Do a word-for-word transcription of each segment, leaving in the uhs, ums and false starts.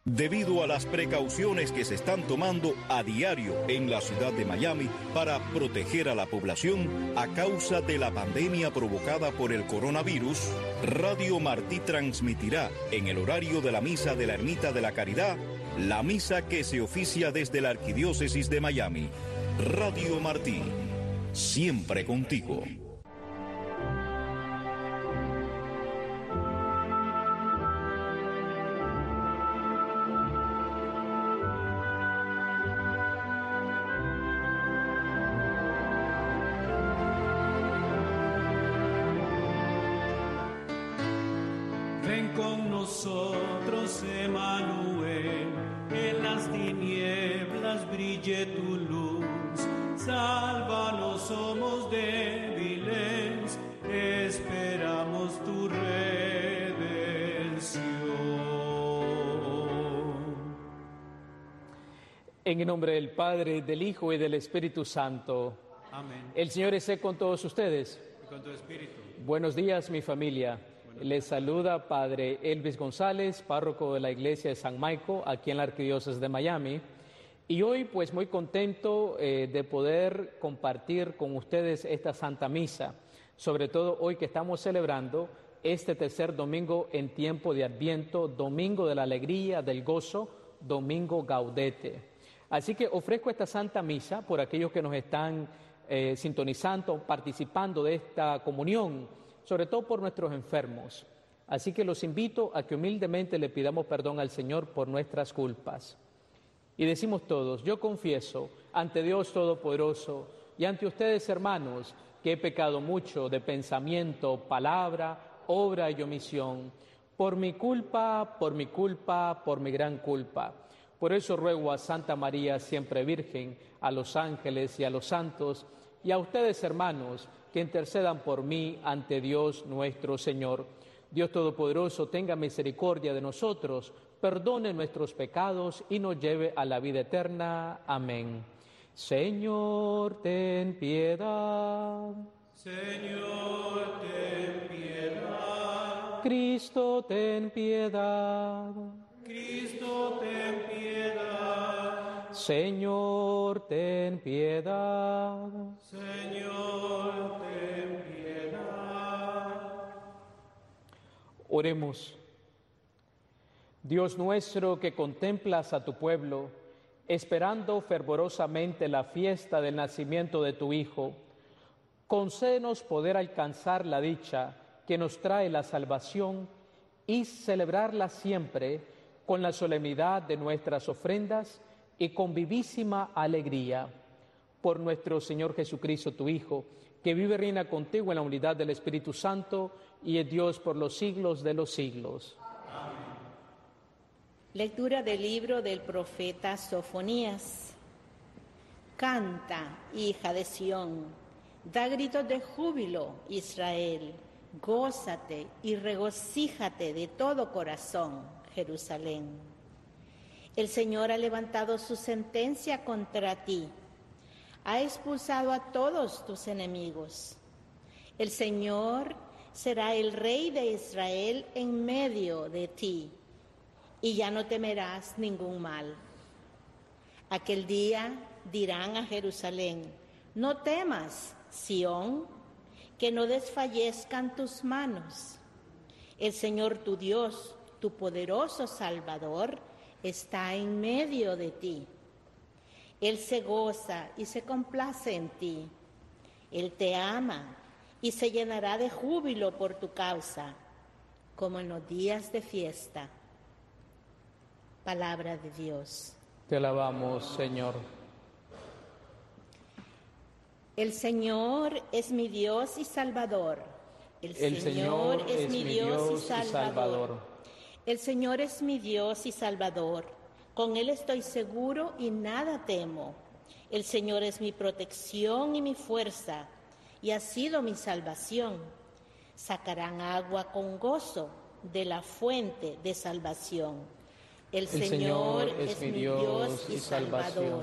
Debido a las precauciones que se están tomando a diario en la ciudad de Miami para proteger a la población a causa de la pandemia provocada por el coronavirus, Radio Martí transmitirá en el horario de la misa de la Ermita de la Caridad, la misa que se oficia desde la Arquidiócesis de Miami. Radio Martí, siempre contigo. Ven con nosotros, Emmanuel, en las tinieblas brille tu luz. Sálvanos, somos débiles, esperamos tu redención. En el nombre del Padre, del Hijo y del Espíritu Santo. Amén. El Señor esté con todos ustedes. Y con tu espíritu. Buenos días, mi familia. Les saluda Padre Elvis González, párroco de la Iglesia de San Michael, aquí en la Arquidiócesis de Miami. Y hoy, pues, muy contento eh, de poder compartir con ustedes esta Santa Misa, sobre todo hoy que estamos celebrando este tercer domingo en tiempo de Adviento, domingo de la alegría, del gozo, domingo gaudete. Así que ofrezco esta Santa Misa por aquellos que nos están eh, sintonizando, participando de esta comunión, sobre todo por nuestros enfermos. Así que los invito a que humildemente le pidamos perdón al Señor por nuestras culpas. Y decimos todos: yo confieso ante Dios Todopoderoso y ante ustedes, hermanos, que he pecado mucho de pensamiento, palabra, obra y omisión, por mi culpa, por mi culpa, por mi gran culpa. Por eso ruego a Santa María, siempre Virgen, a los ángeles y a los santos, y a ustedes, hermanos, que intercedan por mí ante Dios nuestro Señor. Dios Todopoderoso, tenga misericordia de nosotros, perdone nuestros pecados y nos lleve a la vida eterna. Amén. Señor, ten piedad. Señor, ten piedad. Cristo, ten piedad. Cristo, ten piedad. Señor, ten piedad. Señor, ten piedad. Oremos. Dios nuestro, que contemplas a tu pueblo, esperando fervorosamente la fiesta del nacimiento de tu Hijo, concédenos poder alcanzar la dicha que nos trae la salvación y celebrarla siempre con la solemnidad de nuestras ofrendas y con vivísima alegría. Por nuestro Señor Jesucristo, tu Hijo, que vive y reina contigo en la unidad del Espíritu Santo y es Dios por los siglos de los siglos. Amén. Lectura del libro del profeta Sofonías. Canta, hija de Sión, da gritos de júbilo, Israel, gózate y regocíjate de todo corazón, Jerusalén. El Señor ha levantado su sentencia contra ti, ha expulsado a todos tus enemigos. El Señor será el Rey de Israel en medio de ti, y ya no temerás ningún mal. Aquel día dirán a Jerusalén: no temas, Sión, que no desfallezcan tus manos. El Señor tu Dios, tu poderoso Salvador, está en medio de ti. Él se goza y se complace en ti. Él te ama y se llenará de júbilo por tu causa, como en los días de fiesta. Palabra de Dios. Te alabamos, Señor. El Señor es mi Dios y Salvador. El, El Señor, Señor es, es mi mi Dios, Dios y Salvador. y Salvador. El Señor es mi Dios y Salvador. Con Él estoy seguro y nada temo. El Señor es mi protección y mi fuerza, y ha sido mi salvación. Sacarán agua con gozo de la fuente de salvación. El, El Señor, Señor es, es mi mi Dios, Dios y y salvación. Salvador.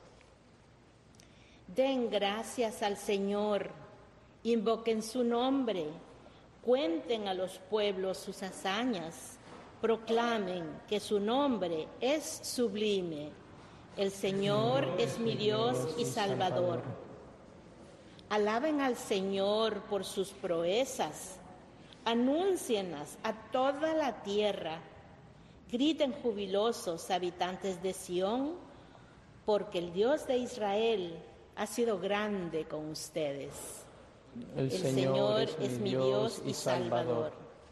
Den gracias al Señor, invoquen su nombre, cuenten a los pueblos sus hazañas, proclamen que su nombre es sublime. El Señor es mi Dios y Salvador. Alaben al Señor por sus proezas. Anúncienlas a toda la tierra. Griten jubilosos, habitantes de Sión, porque el Dios de Israel ha sido grande con ustedes. El, El Señor, Señor es, es mi mi Dios y Salvador.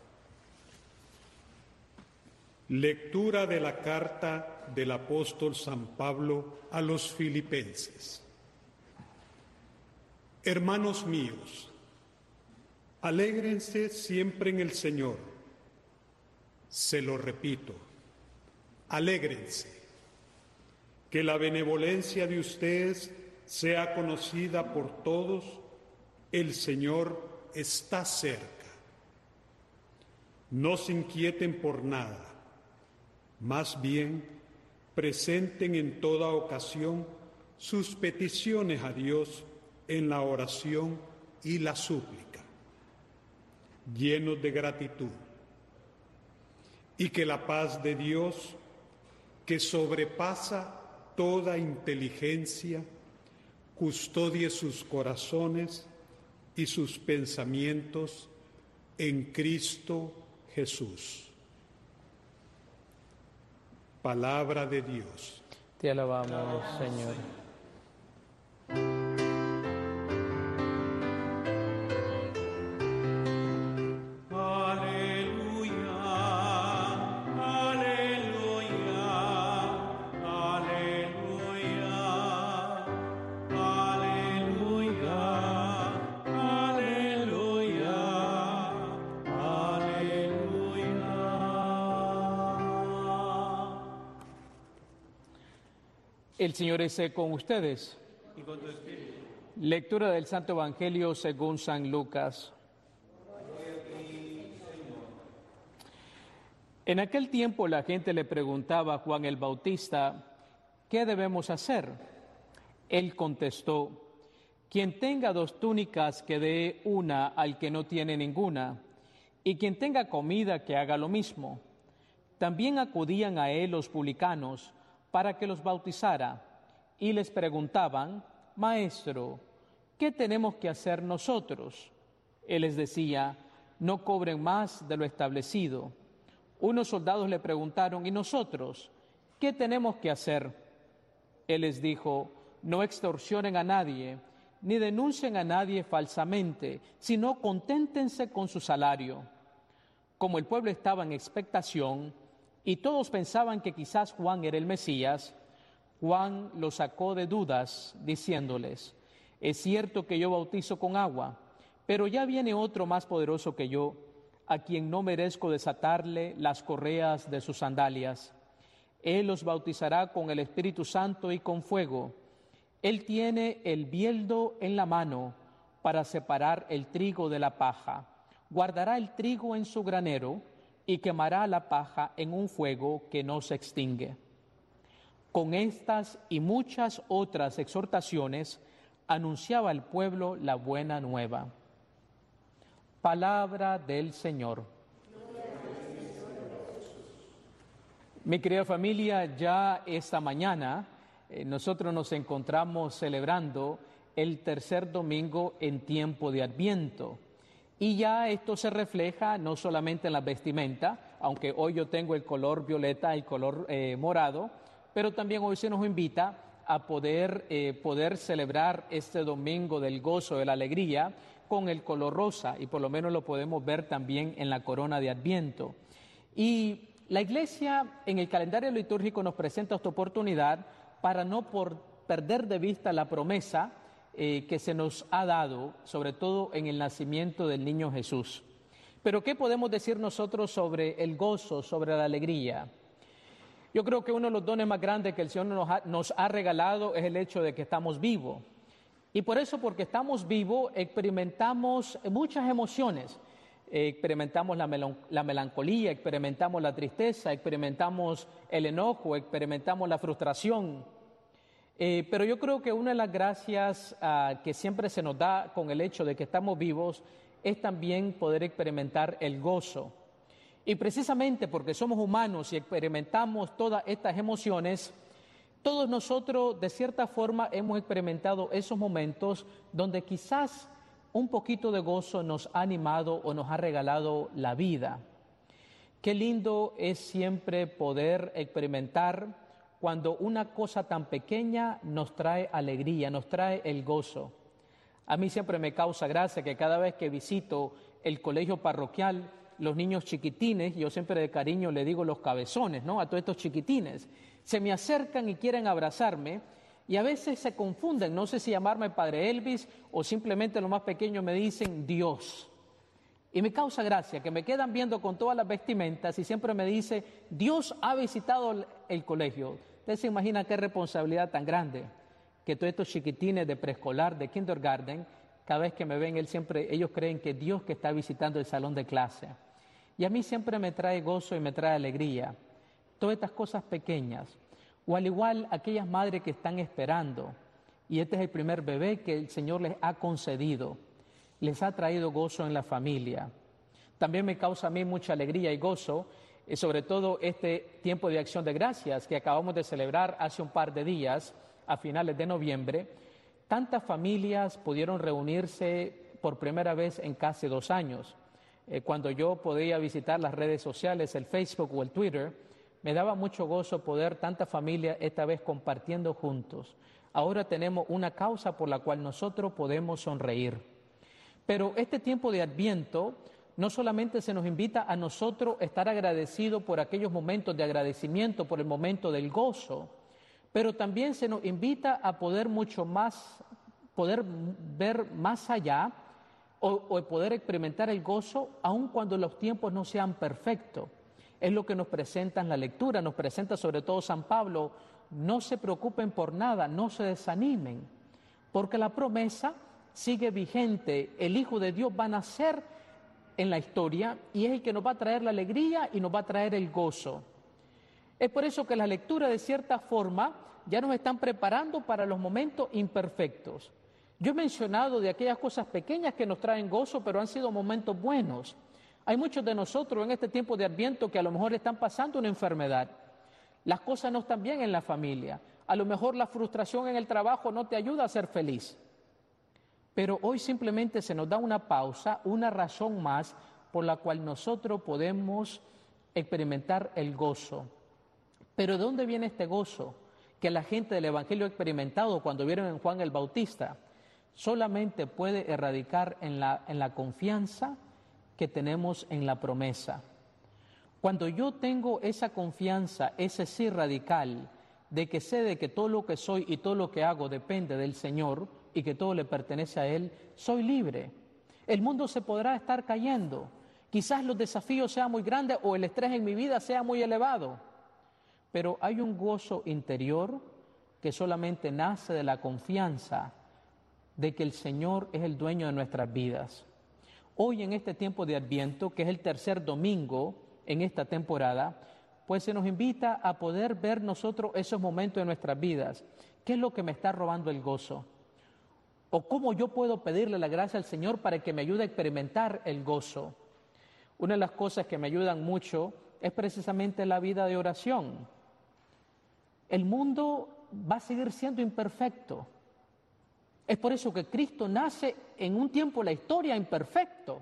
Lectura de la carta del apóstol San Pablo a los Filipenses. Hermanos míos, alégrense siempre en el Señor. Se lo repito, alégrense. Que la benevolencia de ustedes sea conocida por todos. El Señor está cerca. No se inquieten por nada. Más bien, presenten en toda ocasión sus peticiones a Dios en la oración y la súplica, llenos de gratitud. Y que la paz de Dios, que sobrepasa toda inteligencia, custodie sus corazones y sus pensamientos en Cristo Jesús. Palabra de Dios. Te alabamos, Señor. El Señor esté con ustedes. Y con tu espíritu. Lectura del Santo Evangelio según San Lucas. En aquel tiempo la gente le preguntaba a Juan el Bautista, ¿qué debemos hacer? Él contestó, quien tenga dos túnicas que dé una al que no tiene ninguna, y quien tenga comida que haga lo mismo. También acudían a él los publicanos para que los bautizara, y les preguntaban, Maestro, ¿qué tenemos que hacer nosotros? Él les decía, no cobren más de lo establecido. Unos soldados le preguntaron, ¿y nosotros? ¿Qué tenemos que hacer? Él les dijo, no extorsionen a nadie, ni denuncien a nadie falsamente, sino conténtense con su salario. Como el pueblo estaba en expectación, y todos pensaban que quizás Juan era el Mesías, Juan los sacó de dudas, diciéndoles, es cierto que yo bautizo con agua, pero ya viene otro más poderoso que yo, a quien no merezco desatarle las correas de sus sandalias. Él los bautizará con el Espíritu Santo y con fuego. Él tiene el bieldo en la mano para separar el trigo de la paja. Guardará el trigo en su granero y quemará la paja en un fuego que no se extingue. Con estas y muchas otras exhortaciones anunciaba al pueblo la buena nueva. Palabra del Señor. Mi querida familia, ya esta mañana eh, nosotros nos encontramos celebrando el tercer domingo en tiempo de Adviento. Y ya esto se refleja no solamente en la vestimenta, aunque hoy yo tengo el color violeta, el color eh, morado, pero también hoy se nos invita a poder, eh, poder celebrar este domingo del gozo, de la alegría, con el color rosa, y por lo menos lo podemos ver también en la corona de Adviento. Y la Iglesia en el calendario litúrgico nos presenta esta oportunidad para no por perder de vista la promesa Eh, que se nos ha dado, sobre todo en el nacimiento del niño Jesús. Pero ¿qué podemos decir nosotros sobre el gozo, sobre la alegría? Yo creo que uno de los dones más grandes que el Señor nos ha, nos ha regalado es el hecho de que estamos vivos. Y por eso, porque estamos vivos, experimentamos muchas emociones. Eh, experimentamos la, melan- la melancolía, experimentamos la tristeza, experimentamos el enojo, experimentamos la frustración. Eh, pero yo creo que una de las gracias uh, que siempre se nos da con el hecho de que estamos vivos es también poder experimentar el gozo. Y precisamente porque somos humanos y experimentamos todas estas emociones, todos nosotros de cierta forma hemos experimentado esos momentos donde quizás un poquito de gozo nos ha animado o nos ha regalado la vida. Qué lindo es siempre poder experimentar cuando una cosa tan pequeña nos trae alegría, nos trae el gozo. A mí siempre me causa gracia que cada vez que visito el colegio parroquial, los niños chiquitines, yo siempre de cariño le digo los cabezones, ¿no? A todos estos chiquitines, se me acercan y quieren abrazarme y a veces se confunden, no sé si llamarme Padre Elvis o simplemente los más pequeños me dicen Dios. Y me causa gracia que me quedan viendo con todas las vestimentas y siempre me dice, Dios ha visitado el colegio. Usted se imagina qué responsabilidad tan grande, que todos estos chiquitines de preescolar, de kindergarten, cada vez que me ven, él siempre, ellos creen que Dios que está visitando el salón de clase. Y a mí siempre me trae gozo y me trae alegría. Todas estas cosas pequeñas. O al igual aquellas madres que están esperando. Y este es el primer bebé que el Señor les ha concedido. Les ha traído gozo en la familia. También me causa a mí mucha alegría y gozo, y sobre todo este tiempo de acción de gracias que acabamos de celebrar hace un par de días, a finales de noviembre. Tantas familias pudieron reunirse por primera vez en casi dos años. Eh, cuando yo podía visitar las redes sociales, el Facebook o el Twitter, me daba mucho gozo poder tantas familias esta vez compartiendo juntos. Ahora tenemos una causa por la cual nosotros podemos sonreír. Pero este tiempo de Adviento no solamente se nos invita a nosotros a estar agradecidos por aquellos momentos de agradecimiento, por el momento del gozo, pero también se nos invita a poder mucho más, poder ver más allá o, o poder experimentar el gozo aun cuando los tiempos no sean perfectos. Es lo que nos presenta en la lectura, nos presenta sobre todo San Pablo, no se preocupen por nada, no se desanimen, porque la promesa sigue vigente, el Hijo de Dios va a nacer en la historia y es el que nos va a traer la alegría y nos va a traer el gozo. Es por eso que las lecturas de cierta forma ya nos están preparando para los momentos imperfectos. Yo he mencionado de aquellas cosas pequeñas que nos traen gozo, pero han sido momentos buenos. Hay muchos de nosotros en este tiempo de Adviento que a lo mejor están pasando una enfermedad. Las cosas no están bien en la familia. A lo mejor la frustración en el trabajo no te ayuda a ser feliz. Pero hoy simplemente se nos da una pausa, una razón más por la cual nosotros podemos experimentar el gozo. Pero ¿de dónde viene este gozo que la gente del Evangelio ha experimentado cuando vieron en Juan el Bautista? Solamente puede erradicar en la, en la confianza que tenemos en la promesa. Cuando yo tengo esa confianza, ese sí radical, de que sé de que todo lo que soy y todo lo que hago depende del Señor y que todo le pertenece a Él, soy libre. El mundo se podrá estar cayendo. Quizás los desafíos sean muy grandes o el estrés en mi vida sea muy elevado. Pero hay un gozo interior que solamente nace de la confianza de que el Señor es el dueño de nuestras vidas. Hoy en este tiempo de Adviento, que es el tercer domingo en esta temporada, pues se nos invita a poder ver nosotros esos momentos de nuestras vidas. ¿Qué es lo que me está robando el gozo? ¿O cómo yo puedo pedirle la gracia al Señor para que me ayude a experimentar el gozo? Una de las cosas que me ayudan mucho es precisamente la vida de oración. El mundo va a seguir siendo imperfecto. Es por eso que Cristo nace en un tiempo de la historia imperfecto.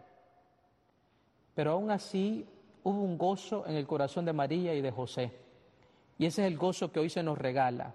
Pero aún así hubo un gozo en el corazón de María y de José. Y ese es el gozo que hoy se nos regala.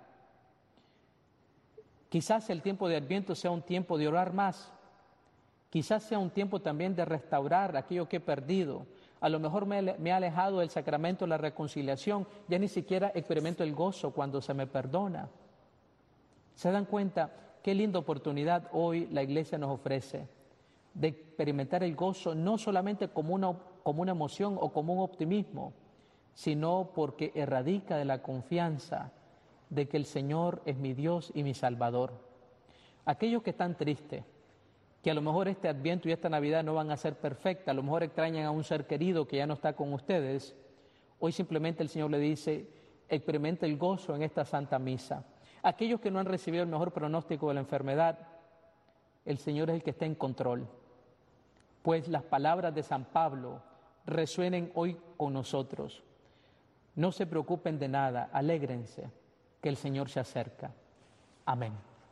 Quizás el tiempo de Adviento sea un tiempo de orar más. Quizás sea un tiempo también de restaurar aquello que he perdido. A lo mejor me, me he alejado del sacramento de la reconciliación. Ya ni siquiera experimento el gozo cuando se me perdona. ¿Se dan cuenta? Qué linda oportunidad hoy la Iglesia nos ofrece de experimentar el gozo no solamente como una, como una emoción o como un optimismo, sino porque erradica de la confianza de que el Señor es mi Dios y mi Salvador. Aquellos que están tristes, que a lo mejor este Adviento y esta Navidad no van a ser perfectas, a lo mejor extrañan a un ser querido que ya no está con ustedes, hoy simplemente el Señor le dice, experimenta el gozo en esta Santa Misa. Aquellos que no han recibido el mejor pronóstico de la enfermedad, el Señor es el que está en control. Pues las palabras de San Pablo resuenen hoy con nosotros. No se preocupen de nada, alégrense, que el Señor se acerca. Amén.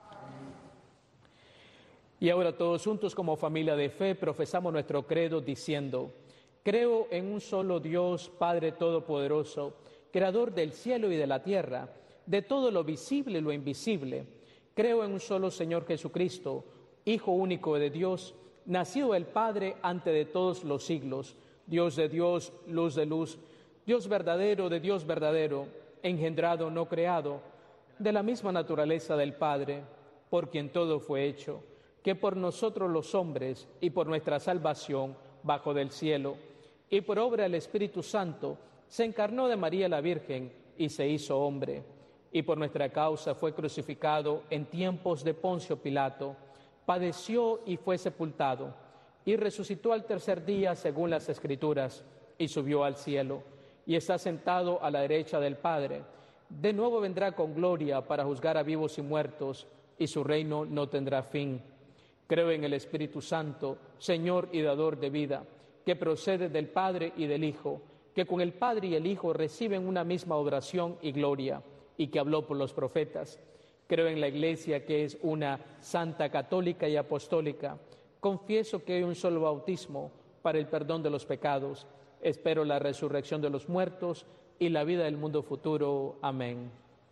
Y ahora todos juntos como familia de fe profesamos nuestro credo diciendo: creo en un solo Dios, Padre Todopoderoso, Creador del cielo y de la tierra, de todo lo visible y lo invisible. Creo en un solo Señor Jesucristo, Hijo único de Dios, nacido del Padre antes de todos los siglos, Dios de Dios, luz de luz, Dios verdadero de Dios verdadero, engendrado, no creado, de la misma naturaleza del Padre, por quien todo fue hecho, que por nosotros los hombres y por nuestra salvación bajo del cielo, y por obra del Espíritu Santo, se encarnó de María la Virgen y se hizo hombre, y por nuestra causa fue crucificado en tiempos de Poncio Pilato, padeció y fue sepultado, y resucitó al tercer día según las Escrituras, y subió al cielo, y está sentado a la derecha del Padre. De nuevo vendrá con gloria para juzgar a vivos y muertos, y su reino no tendrá fin. Creo en el Espíritu Santo, Señor y dador de vida, que procede del Padre y del Hijo, que con el Padre y el Hijo reciben una misma oración y gloria, y que habló por los profetas. Creo en la Iglesia, que es una santa, católica y apostólica. Confieso que hay un solo bautismo para el perdón de los pecados. Espero la resurrección de los muertos y la vida del mundo futuro. Amén.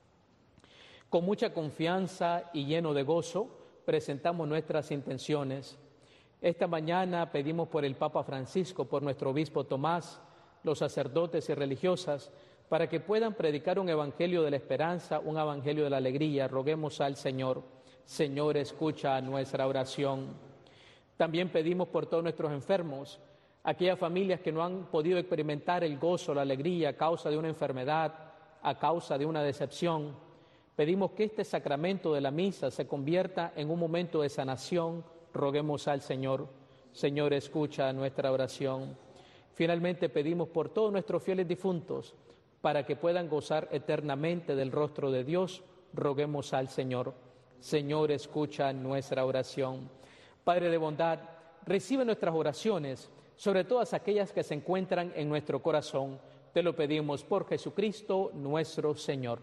Con mucha confianza y lleno de gozo, presentamos nuestras intenciones. Esta mañana pedimos por el Papa Francisco, por nuestro obispo Tomás, los sacerdotes y religiosas, para que puedan predicar un evangelio de la esperanza, un evangelio de la alegría. Roguemos al Señor. Señor, escucha nuestra oración. También pedimos por todos nuestros enfermos, aquellas familias que no han podido experimentar el gozo, la alegría a causa de una enfermedad, a causa de una decepción. Pedimos que este sacramento de la misa se convierta en un momento de sanación. Roguemos al Señor. Señor, escucha nuestra oración. Finalmente pedimos por todos nuestros fieles difuntos, para que puedan gozar eternamente del rostro de Dios. Roguemos al Señor. Señor, escucha nuestra oración. Padre de bondad, recibe nuestras oraciones, sobre todas aquellas que se encuentran en nuestro corazón. Te lo pedimos por Jesucristo nuestro Señor.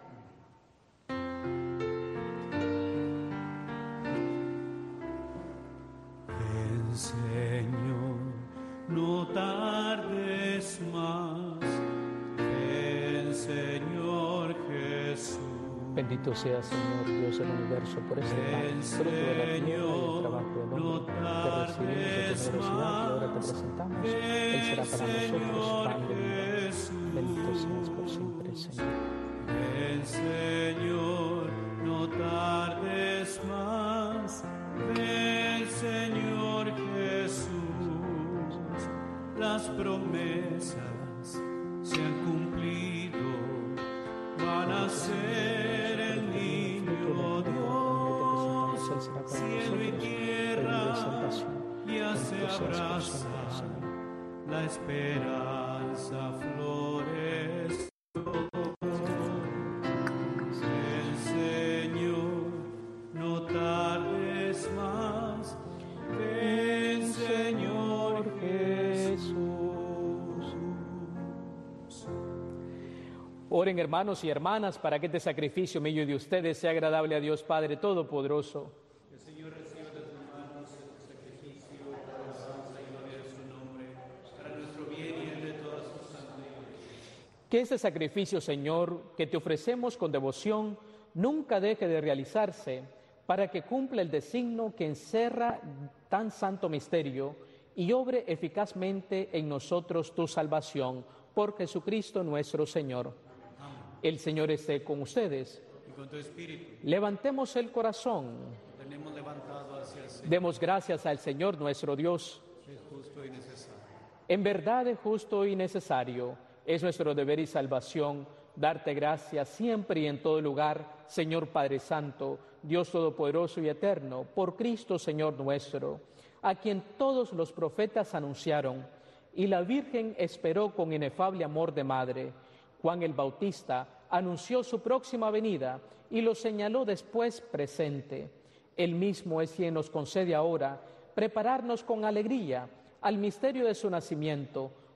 Ven, Señor, no tardes más. Ven, Señor Jesús. Bendito sea, Señor, Dios del universo, por este pan, fruto de la tierra y el trabajo del hombre, que recibimos de tu generosidad y ahora te presentamos. Él será para nosotros pan de vida. Bendito seas por siempre, Señor. Ven, Señor, no tardes más. Ven, Señor Jesús. Las promesas se han cumplido, van a ser el niño Dios. Cielo y tierra ya se abraza, la esperanza floreció. El Señor, no tardes más. Ven, Señor Jesús. Oren, hermanos y hermanas, para que este sacrificio mío y de ustedes sea agradable a Dios Padre Todopoderoso. El Señor reciba de tus manos este sacrificio por la alabanza y gloria de su nombre, para nuestro bien y el de toda su santa Iglesia. Que este sacrificio, Señor, que te ofrecemos con devoción, nunca deje de realizarse, para que cumpla el designio que encerra tan santo misterio y obre eficazmente en nosotros tu salvación, por Jesucristo nuestro Señor. El Señor esté con ustedes. Y con tu espíritu. Levantemos el corazón. Tenemos levantado hacia el Señor. Demos gracias al Señor nuestro Dios. Es justo y necesario. En verdad es justo y necesario. Es nuestro deber y salvación darte gracias siempre y en todo lugar, Señor Padre Santo, Dios Todopoderoso y Eterno, por Cristo Señor nuestro, a quien todos los profetas anunciaron y la Virgen esperó con inefable amor de madre. Juan el Bautista anunció su próxima venida y lo señaló después presente. Él mismo es quien nos concede ahora prepararnos con alegría al misterio de su nacimiento,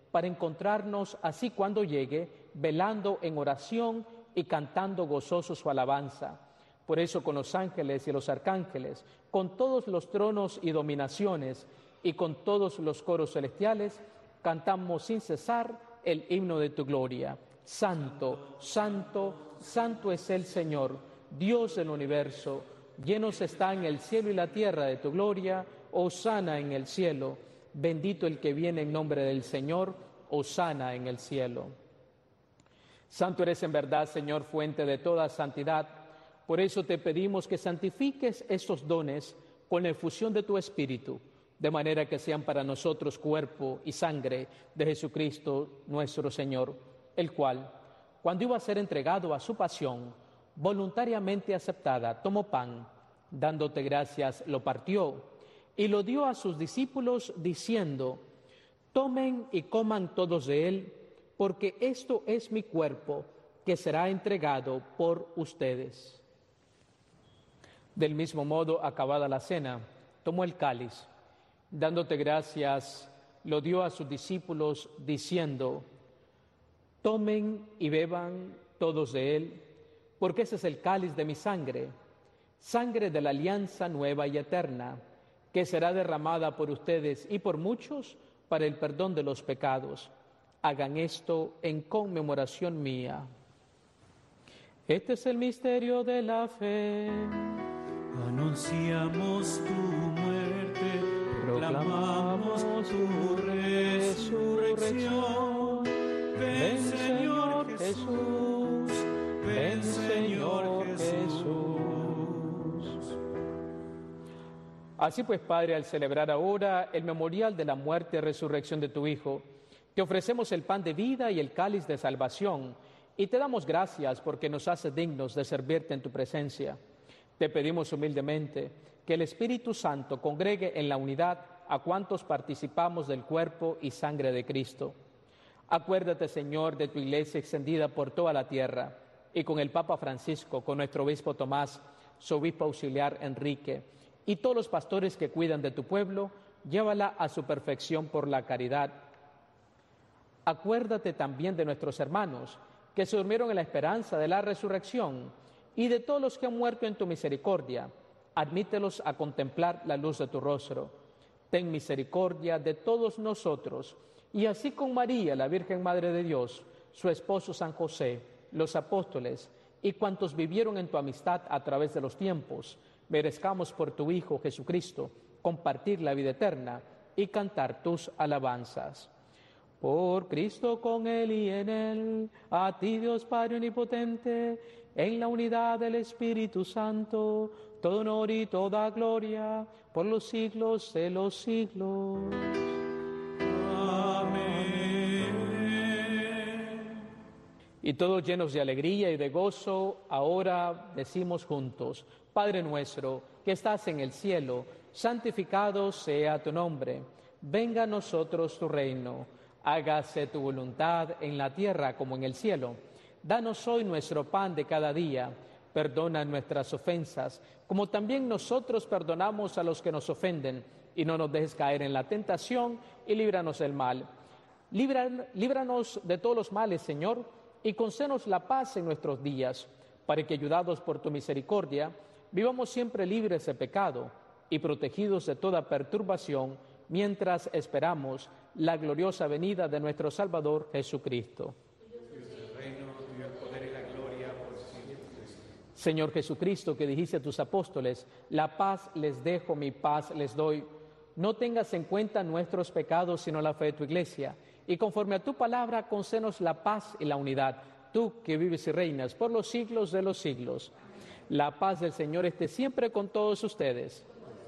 para encontrarnos así cuando llegue, velando en oración y cantando gozoso su alabanza. Por eso con los ángeles y los arcángeles, con todos los tronos y dominaciones y con todos los coros celestiales, cantamos sin cesar el himno de tu gloria. Santo, santo, santo es el Señor, Dios del universo. Llenos están el cielo y la tierra de tu gloria. Hosana en el cielo. Bendito el que viene en nombre del Señor. Hosana en el cielo. Santo eres en verdad, Señor, fuente de toda santidad. Por eso te pedimos que santifiques estos dones con la efusión de tu Espíritu, de manera que sean para nosotros cuerpo y sangre de Jesucristo nuestro Señor, el cual, cuando iba a ser entregado a su pasión, voluntariamente aceptada, tomó pan, dándote gracias, lo partió y lo dio a sus discípulos, diciendo: tomen y coman todos de él, porque esto es mi cuerpo, que será entregado por ustedes. Del mismo modo, acabada la cena, tomó el cáliz, dándote gracias, lo dio a sus discípulos, diciendo: tomen y beban todos de él, porque ese es el cáliz de mi sangre, sangre de la alianza nueva y eterna, que será derramada por ustedes y por muchos para el perdón de los pecados. Hagan esto en conmemoración mía. Este es el misterio de la fe. Anunciamos tu muerte, proclamamos tu resurrección. Ven, Señor Jesús, ven, Señor Jesús. Así pues, Padre, al celebrar ahora el memorial de la muerte y resurrección de tu Hijo, te ofrecemos el pan de vida y el cáliz de salvación, y te damos gracias porque nos hace dignos de servirte en tu presencia. Te pedimos humildemente que el Espíritu Santo congregue en la unidad a cuantos participamos del cuerpo y sangre de Cristo. Acuérdate, Señor, de tu Iglesia extendida por toda la tierra, y con el Papa Francisco, con nuestro obispo Tomás, su obispo auxiliar Enrique, y todos los pastores que cuidan de tu pueblo, llévala a su perfección por la caridad. Acuérdate también de nuestros hermanos, que se durmieron en la esperanza de la resurrección, y de todos los que han muerto en tu misericordia. Admítelos a contemplar la luz de tu rostro. Ten misericordia de todos nosotros, y así con María, la Virgen Madre de Dios, su esposo San José, los apóstoles y cuantos vivieron en tu amistad a través de los tiempos, merezcamos por tu Hijo Jesucristo compartir la vida eterna y cantar tus alabanzas. Por Cristo, con Él y en Él, a ti Dios Padre Omnipotente, en la unidad del Espíritu Santo, todo honor y toda gloria, por los siglos de los siglos. Amén. Y todos llenos de alegría y de gozo, ahora decimos juntos: Padre nuestro, que estás en el cielo, santificado sea tu nombre. Venga a nosotros tu reino. Hágase tu voluntad en la tierra como en el cielo. Danos hoy nuestro pan de cada día. Perdona nuestras ofensas, como también nosotros perdonamos a los que nos ofenden. Y no nos dejes caer en la tentación, y líbranos del mal. Libra, líbranos de todos los males, Señor, y concédenos la paz en nuestros días, para que, ayudados por tu misericordia, vivamos siempre libres de pecado y protegidos de toda perturbación, mientras esperamos la gloriosa venida de nuestro Salvador Jesucristo. Señor Jesucristo, que dijiste a tus apóstoles: la paz les dejo, mi paz les doy. No tengas en cuenta nuestros pecados, sino la fe de tu Iglesia. Y conforme a tu palabra, concédenos la paz y la unidad. Tú que vives y reinas por los siglos de los siglos. La paz del Señor esté siempre con todos ustedes.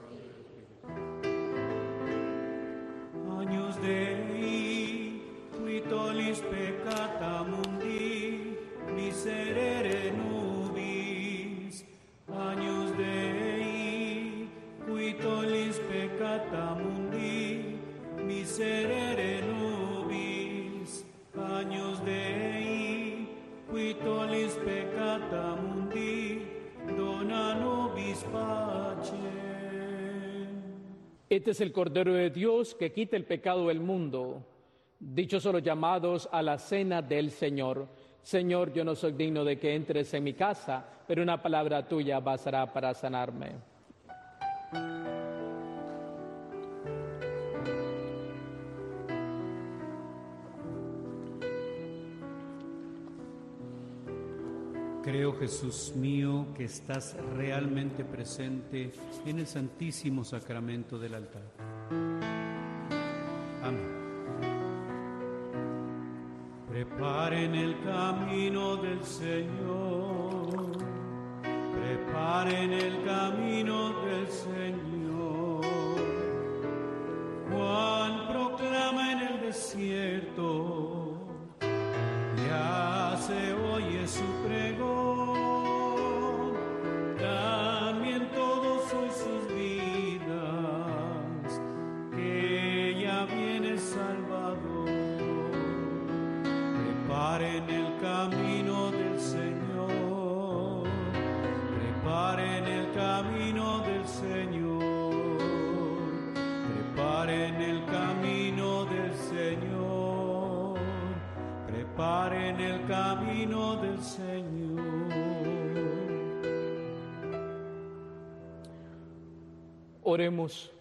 Agnus Dei, qui tollis peccata mundi, miserere nobis. Agnus Dei, qui tollis peccata mundi, miserere nobis. Agnus Dei, qui tollis peccata mundi, dona nobis pacem. Este es el Cordero de Dios que quita el pecado del mundo. Dichosos los llamados a la cena del Señor. Señor, yo no soy digno de que entres en mi casa, pero una palabra tuya bastará para sanarme. Creo, Jesús mío, que estás realmente presente en el Santísimo Sacramento del altar. Amén. Preparen el camino del Señor, preparen el camino del Señor. Juan proclama en el desierto, ya se oye su pregón, también todos hoy sus vidas, que ya viene el Salvador. Preparen el camino del Señor, preparen el camino del Señor, preparen el camino del Señor, preparen el camino del Señor. Oremos.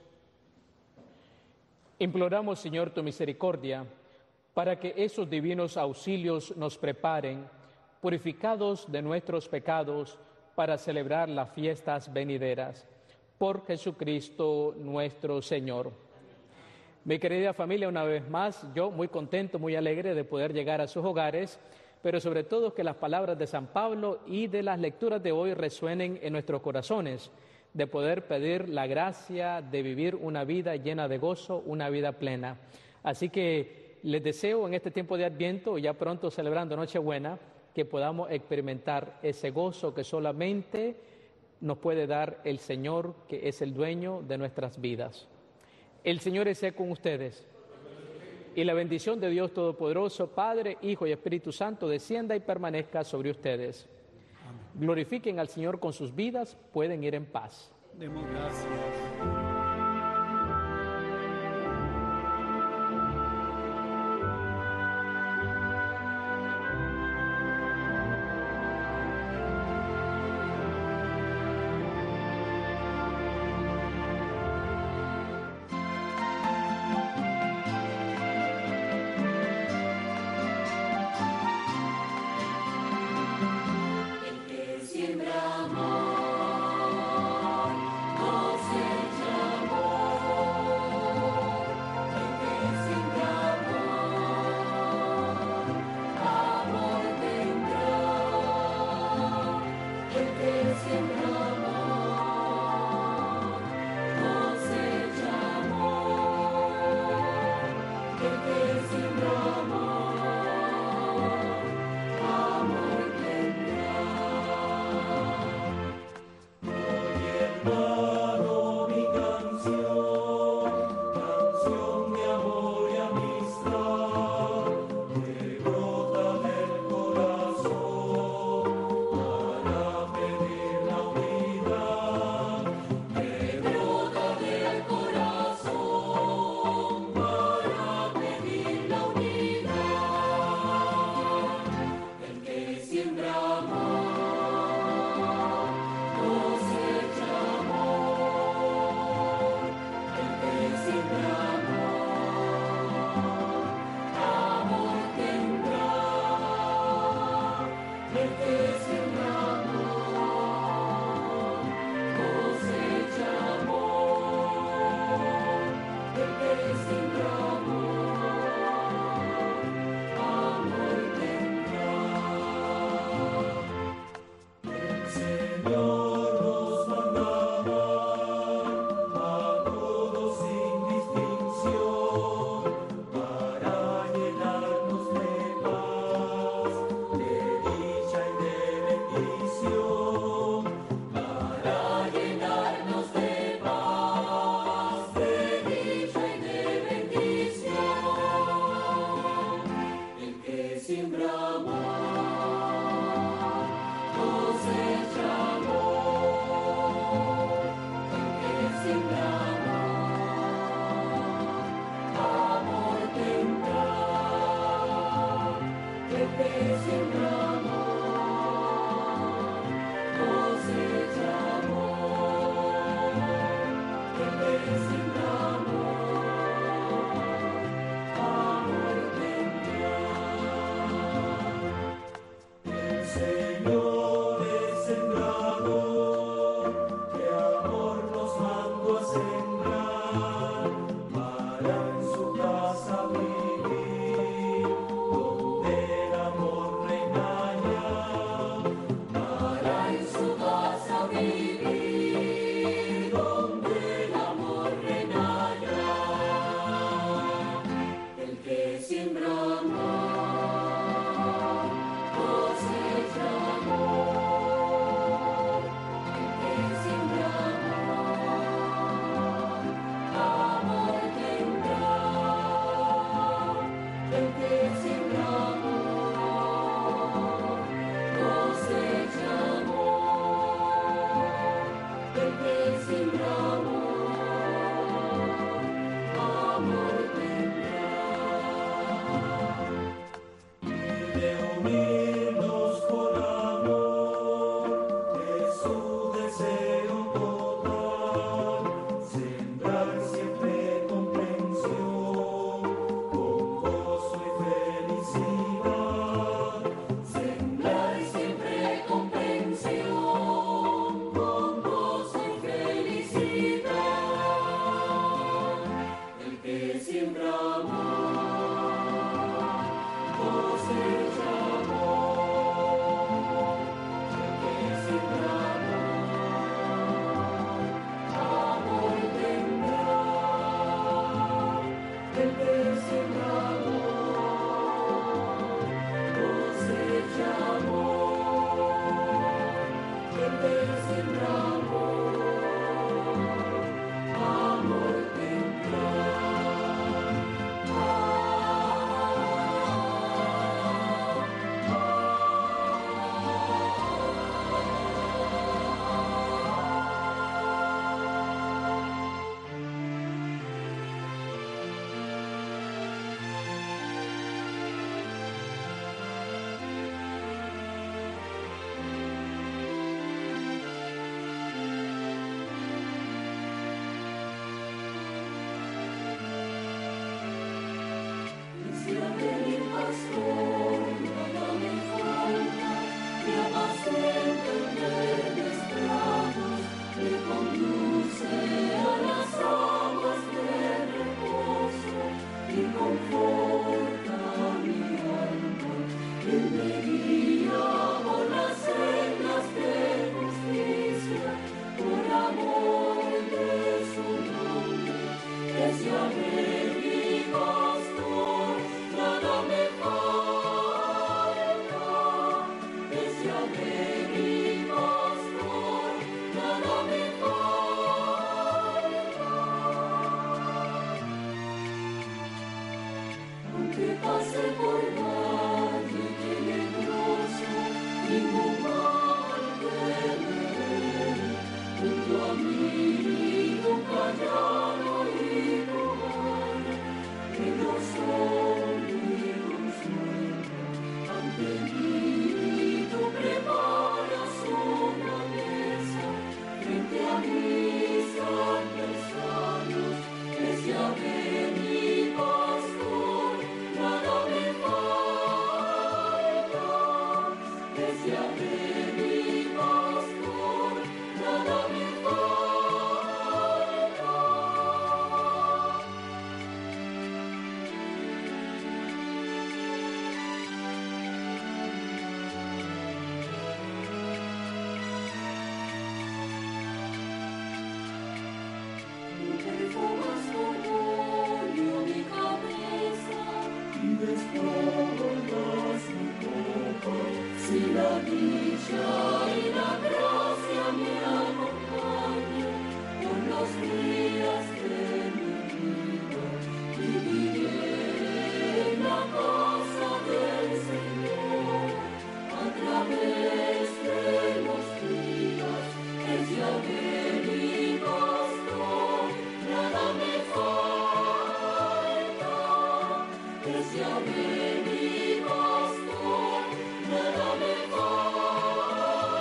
Imploramos, Señor, tu misericordia, para que esos divinos auxilios nos preparen, purificados de nuestros pecados, para celebrar las fiestas venideras. Por Jesucristo nuestro Señor. Mi querida familia, una vez más, yo muy contento, muy alegre de poder llegar a sus hogares, pero sobre todo que las palabras de San Pablo y de las lecturas de hoy resuenen en nuestros corazones, de poder pedir la gracia de vivir una vida llena de gozo, una vida plena. Así que les deseo en este tiempo de Adviento, ya pronto celebrando Nochebuena, que podamos experimentar ese gozo que solamente nos puede dar el Señor, que es el dueño de nuestras vidas. El Señor esté con ustedes. Y la bendición de Dios Todopoderoso, Padre, Hijo y Espíritu Santo, descienda y permanezca sobre ustedes. Amén. Glorifiquen al Señor con sus vidas, pueden ir en paz. Demos gracias. Yahweh mi pastor, nada me falta.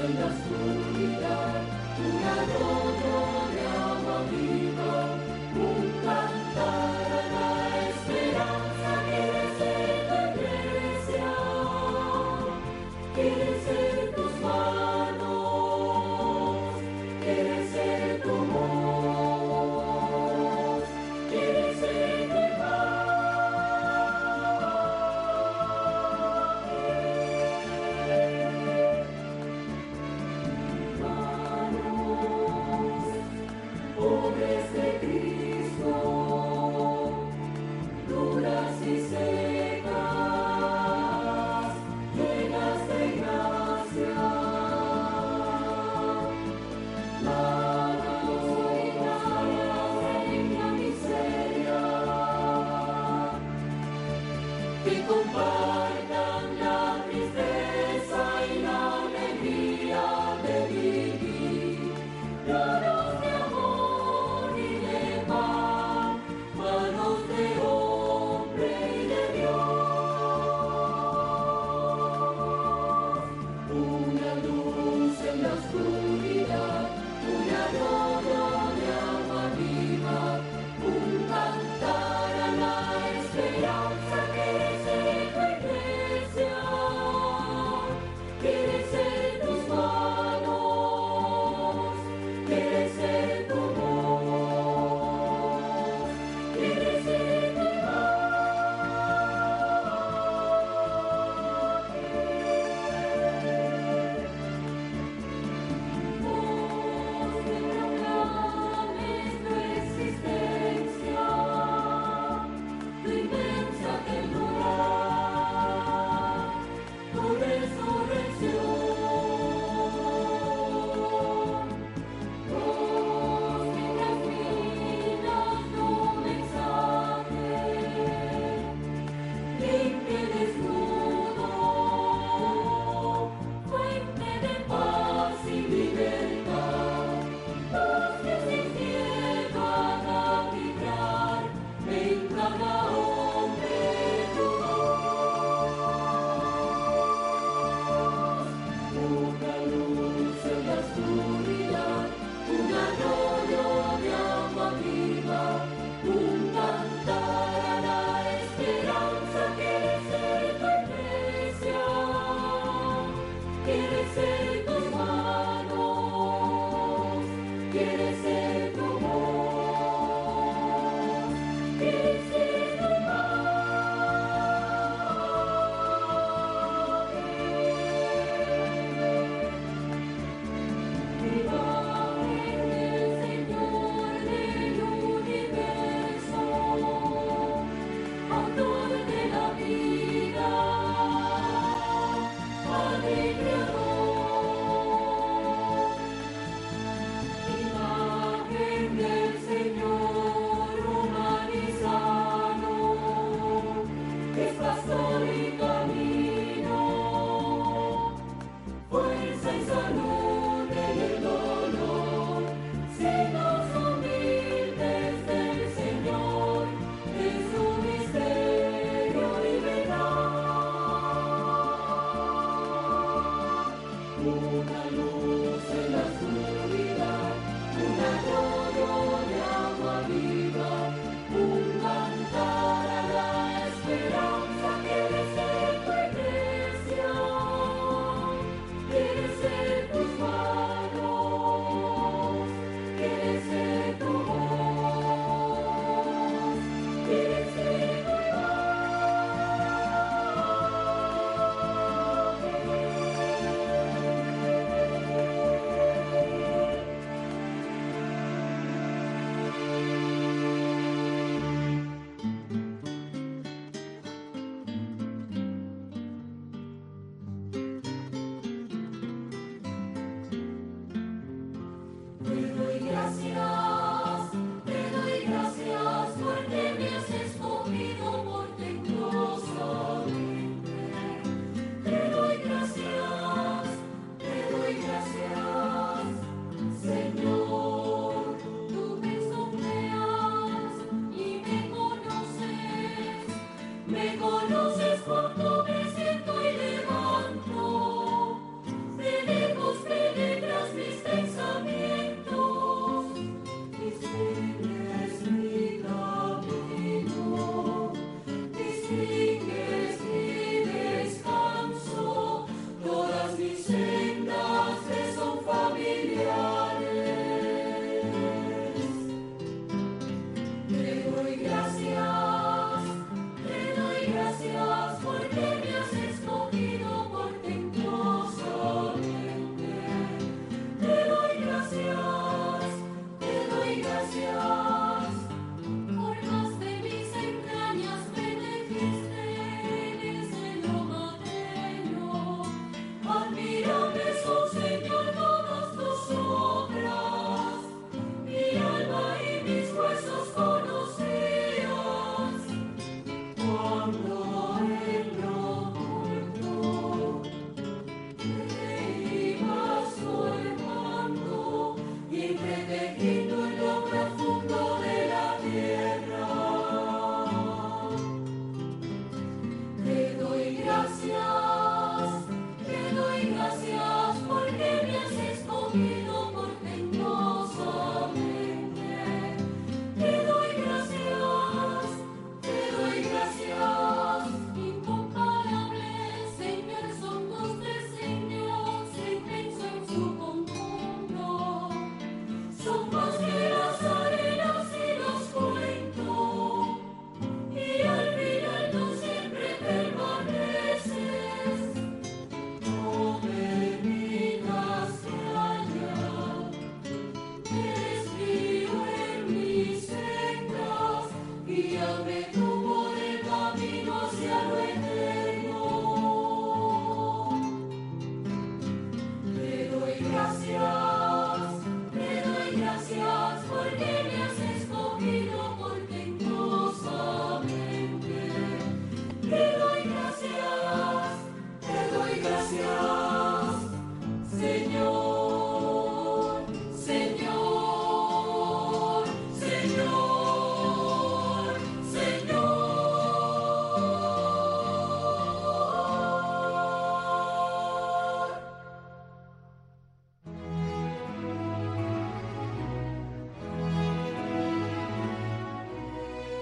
conoces cuando me siento y levanto, de lejos veo.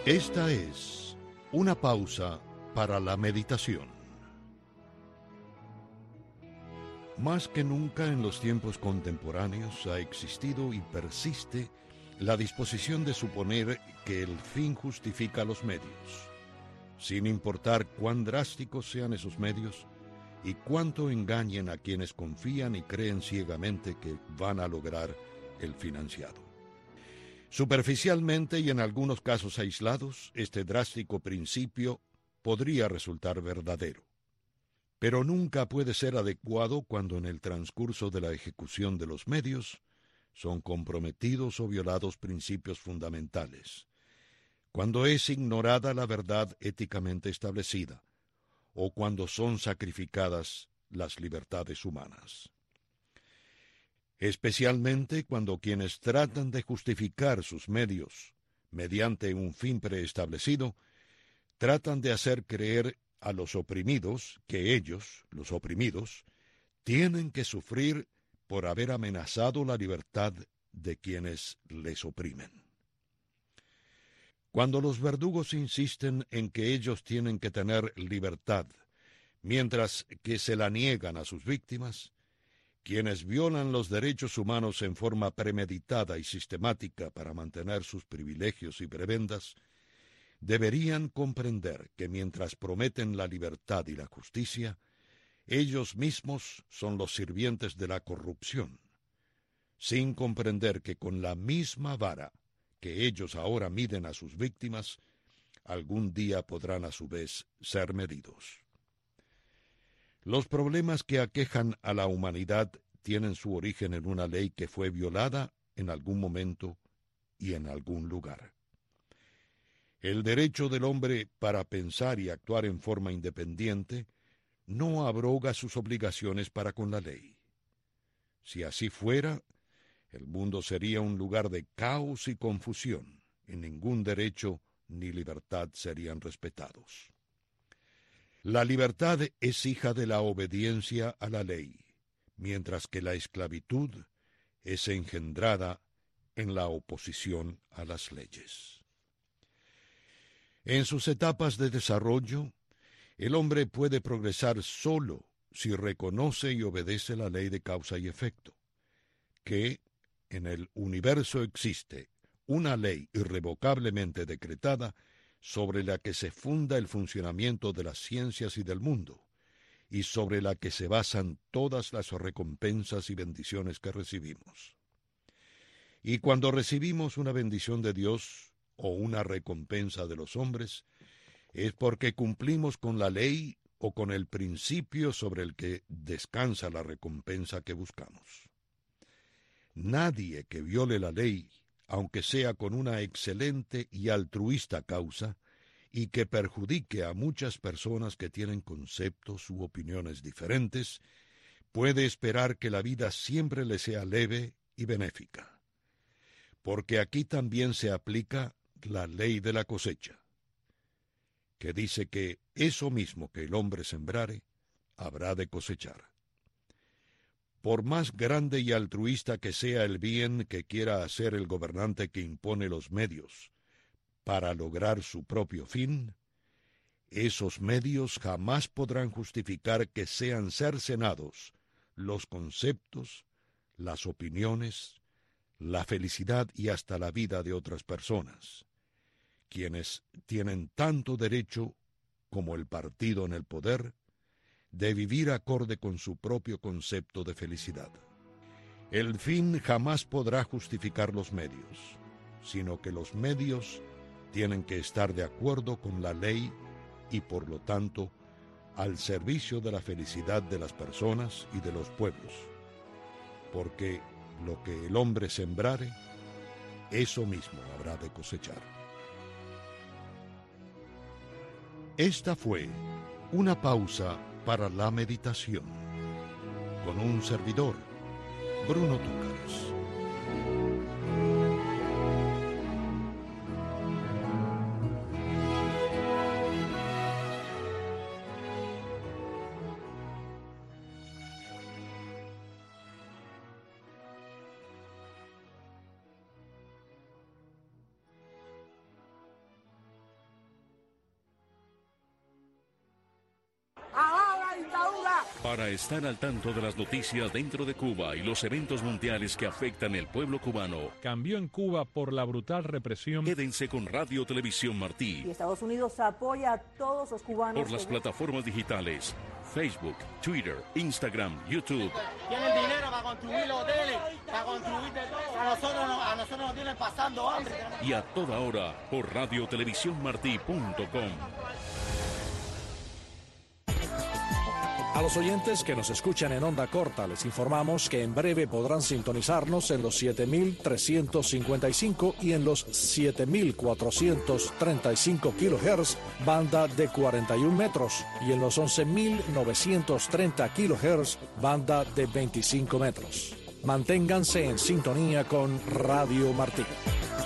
Esta es una pausa para la meditación. Más que nunca en los tiempos contemporáneos ha existido y persiste la disposición de suponer que el fin justifica los medios, sin importar cuán drásticos sean esos medios y cuánto engañen a quienes confían y creen ciegamente que van a lograr el fin ansiado. Superficialmente y en algunos casos aislados, este drástico principio podría resultar verdadero, pero nunca puede ser adecuado cuando en el transcurso de la ejecución de los medios son comprometidos o violados principios fundamentales, cuando es ignorada la verdad éticamente establecida, o cuando son sacrificadas las libertades humanas. Especialmente cuando quienes tratan de justificar sus medios mediante un fin preestablecido, tratan de hacer creer a los oprimidos que ellos, los oprimidos, tienen que sufrir por haber amenazado la libertad de quienes les oprimen. Cuando los verdugos insisten en que ellos tienen que tener libertad, mientras que se la niegan a sus víctimas, quienes violan los derechos humanos en forma premeditada y sistemática para mantener sus privilegios y prebendas, deberían comprender que mientras prometen la libertad y la justicia, ellos mismos son los sirvientes de la corrupción, sin comprender que con la misma vara que ellos ahora miden a sus víctimas, algún día podrán a su vez ser medidos. Los problemas que aquejan a la humanidad tienen su origen en una ley que fue violada en algún momento y en algún lugar. El derecho del hombre para pensar y actuar en forma independiente no abroga sus obligaciones para con la ley. Si así fuera, el mundo sería un lugar de caos y confusión, y ningún derecho ni libertad serían respetados. La libertad es hija de la obediencia a la ley, mientras que la esclavitud es engendrada en la oposición a las leyes. En sus etapas de desarrollo, el hombre puede progresar solo si reconoce y obedece la ley de causa y efecto, que en el universo existe una ley irrevocablemente decretada sobre la que se funda el funcionamiento de las ciencias y del mundo, y sobre la que se basan todas las recompensas y bendiciones que recibimos. Y cuando recibimos una bendición de Dios o una recompensa de los hombres, es porque cumplimos con la ley o con el principio sobre el que descansa la recompensa que buscamos. Nadie que viole la ley, aunque sea con una excelente y altruista causa, y que perjudique a muchas personas que tienen conceptos u opiniones diferentes, puede esperar que la vida siempre le sea leve y benéfica. Porque aquí también se aplica la ley de la cosecha, que dice que eso mismo que el hombre sembrare, habrá de cosechar. Por más grande y altruista que sea el bien que quiera hacer el gobernante que impone los medios para lograr su propio fin, esos medios jamás podrán justificar que sean cercenados los conceptos, las opiniones, la felicidad y hasta la vida de otras personas, quienes tienen tanto derecho como el partido en el poder de vivir acorde con su propio concepto de felicidad. El fin jamás podrá justificar los medios, sino que los medios tienen que estar de acuerdo con la ley y, por lo tanto, al servicio de la felicidad de las personas y de los pueblos, porque lo que el hombre sembrare, eso mismo habrá de cosechar. Esta fue una pausa para la meditación, con un servidor, Bruno Túcares. Para estar al tanto de las noticias dentro de Cuba y los eventos mundiales que afectan el pueblo cubano, cambió en Cuba por la brutal represión. Quédense con Radio Televisión Martí. Y Estados Unidos apoya a todos los cubanos. Por las plataformas digitales, Facebook, Twitter, Instagram, YouTube. Tienen dinero para construir los hoteles, para construir de todo. A nosotros, no, a nosotros nos tienen pasando hambre. Y a toda hora por radio televisión martí punto com. A los oyentes que nos escuchan en onda corta, les informamos que en breve podrán sintonizarnos en los siete mil trescientos cincuenta y cinco y en los siete mil cuatrocientos treinta y cinco kilohertz, banda de cuarenta y un metros, y en los once mil novecientos treinta kilohertz, banda de veinticinco metros. Manténganse en sintonía con Radio Martí.